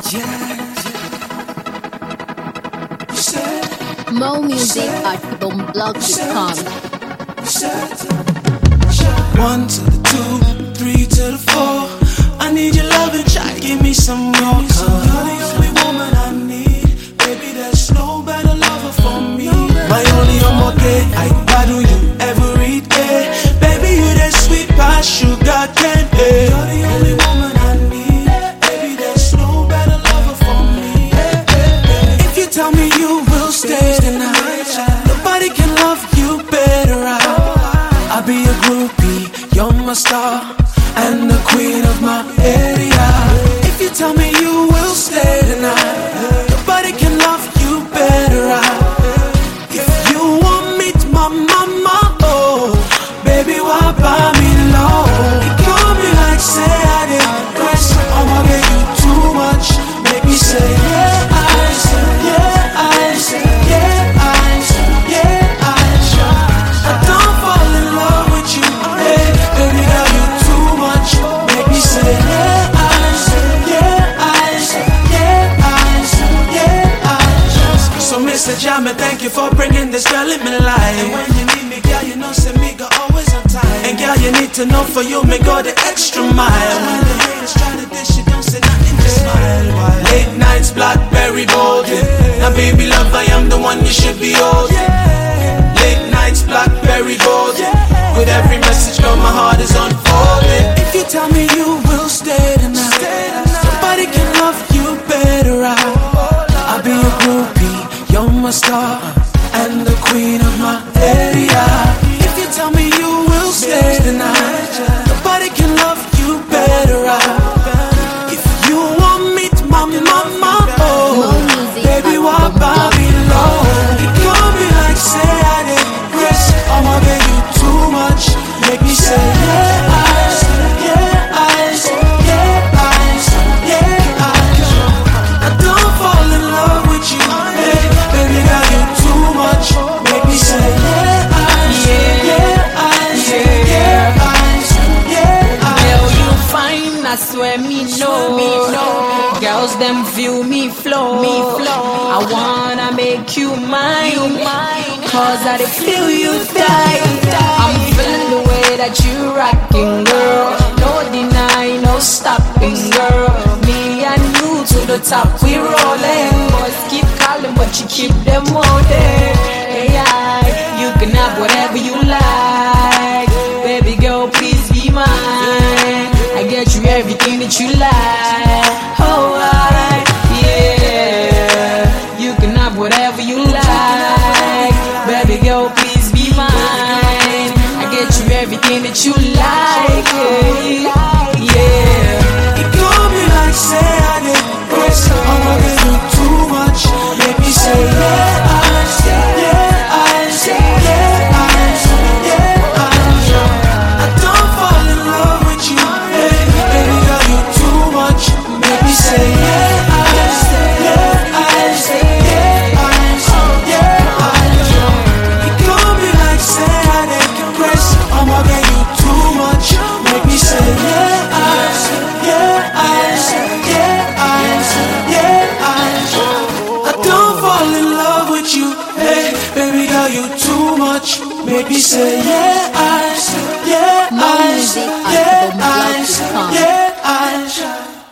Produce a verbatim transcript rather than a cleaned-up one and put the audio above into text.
More music at boomblog dot com. One to the two, three to the four. I need your love and try give me some more. You're the only woman I need, baby. There's no better lover for me. My only omoge, I battle you every day, baby. You that sweet pie sugar candy. You're the only woman I need, baby. There's no better lover for me. If you tell me you will stay tonight, nobody can love you better. I'll be a groupie, you're my star and the queen of my area. If you tell me you will stay tonight, nobody can love you better. If you want me to my mama, oh, baby, why buy me low? You call me like say I did Chris, I'ma get you too much. Make me say yeah, I say yeah, I say yeah, I say yeah, I say. I don't fall in love with you, hey, baby girl, you too much. Make me say yeah, I say yeah, I say yeah, I say yeah, I say. So Mister Jam, thank you for bringing this girl in my life. And when you need me, girl, you know say me go always on time. And girl, you need to know for you, me go the extra mile. When the haters try to dish, you don't say nothing, just smile. Late nights, Blackberry golden. Now baby love, I am the one you should be holding. Late nights, Blackberry golden. With every message, girl, my heart is unfolding. If you tell me you will stay tonight, nobody can love you better. I'll be a groupie, you're my star and the queen of my area. If you tell me you will stay tonight, nobody can love you better. If you want me to my mama, oh, baby, why buy me low? You call me like say I did Chris, I'ma get you too much. Make me say yeah, I say yeah, I say yeah, I say yeah, I say. I don't fall in love with you, hey, baby girl, you too much. Make me say yeah, I say yeah, I say yeah, I say yeah, I say. Girl, you fine, I swear me know. Me know. Girls them view me flow. Me flow. I wanna make you mine, you mine. Cause I dey feel you tight. I'm feeling the way that you rocking, girl. No deny, no stopping, girl. Me and you to the top, we rolling. Boys keep calling, but you keep them holding. Yeah, you can have whatever you like. Baby girl, please be mine. I get you everything that you like. Oh, I, yeah. You can have whatever you like. Baby girl, please be mine. I get you everything that you like. Yeah, yeah. You call me like say I did Chris, I'ma get you too much. Make me say yeah, I say yeah, I say yeah, I say yeah, I say. I don't fall in love with you, hey, baby girl, you too much. Make me say yeah, I say yeah, I say yeah, I say yeah, I say. You call me like say I did Chris, I'ma get you too much. Make me say yeah, I say yeah, I say yeah, I say yeah, I say. I don't fall in love with you, hey, baby girl, you too much. Make me say yeah, I say yeah, I say yeah, I say yeah, I say.